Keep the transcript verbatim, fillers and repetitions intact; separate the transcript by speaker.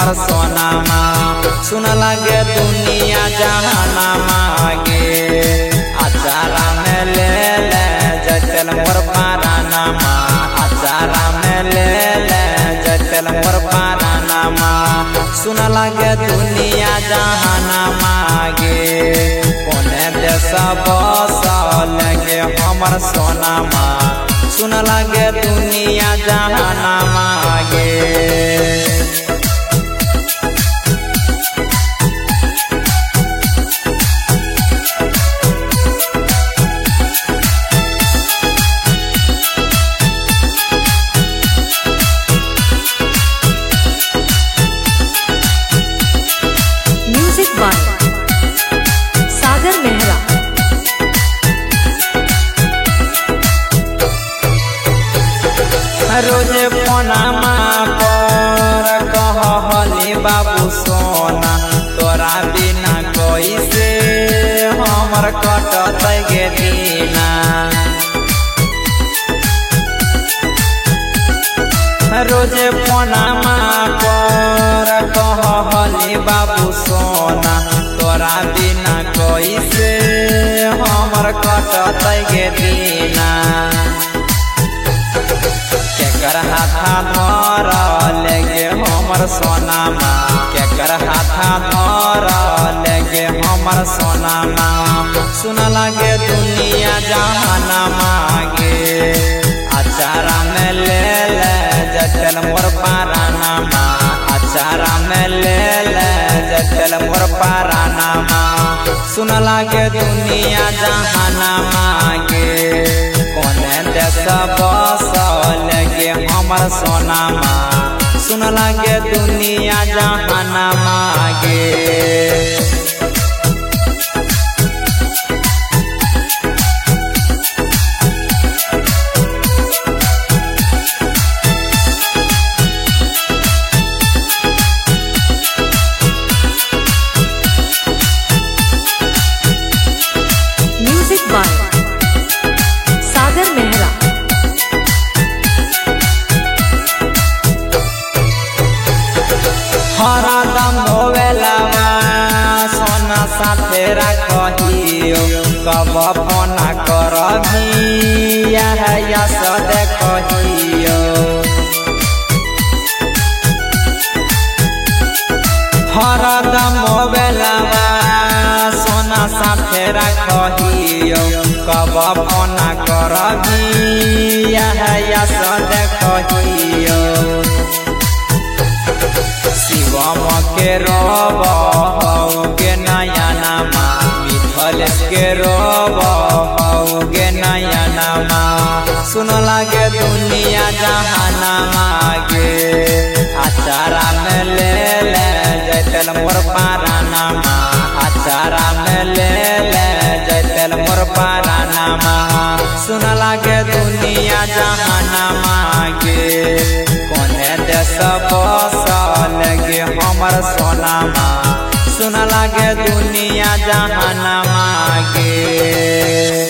Speaker 1: हमर सोनामा सुन लगे दुनिया जहानामा गे अचारा में ले ले जचल मोर पारानामा अचारा में ले ले जचल मोर पारानामा सुन लगे दुनिया जहानामा गे कोने देश बस लगे हमर सोनामा सुन लगे दुनिया जहानामा गे।
Speaker 2: Music by Sagar Mehra.
Speaker 1: रोजे फोनामा पर कहली बाबू सोना तोरा बिना कैसे हमर कटत गे दीना रोजे फोनामा पर कहली बाबू सोना तोरा बिना कैसे हमर कटत गे दीना केकर हाथा धर लेगे हमर सोनामा केकर हाथा धर लेगे हमर सोनामा सुन लगे दुनिया जहानामा गे अचारा में ले ले जचल मोर पारानामा अचारा में ले ले जचल मोर पारानामा सुन लगे दुनिया जहानामा गे कोने देश बस लगे हमर सोनामा सुन लगे दुनिया जहानामा गे।
Speaker 2: Music by Sagar Mehra.
Speaker 1: हरदम होवेलावा सोना साथे रखियो कब फोन करबी यस देखियो हरदम होवेलावा सोना साथे रखियो कब फोन करबी यस देखियो शिवम के रोब हौगे नयनमा मिथलेश के रोब हौगे नयनमा सुन लगे दुनिया जहानामा गे अचारा में ले ले जचल मोर पारानामा अचारा में ले ले जचल मोर पारानामा सुन लगे दुनिया जहानामा गे कोने देश बस लगे हमर सोनामा सुन लगे दुनिया जहानामा गे।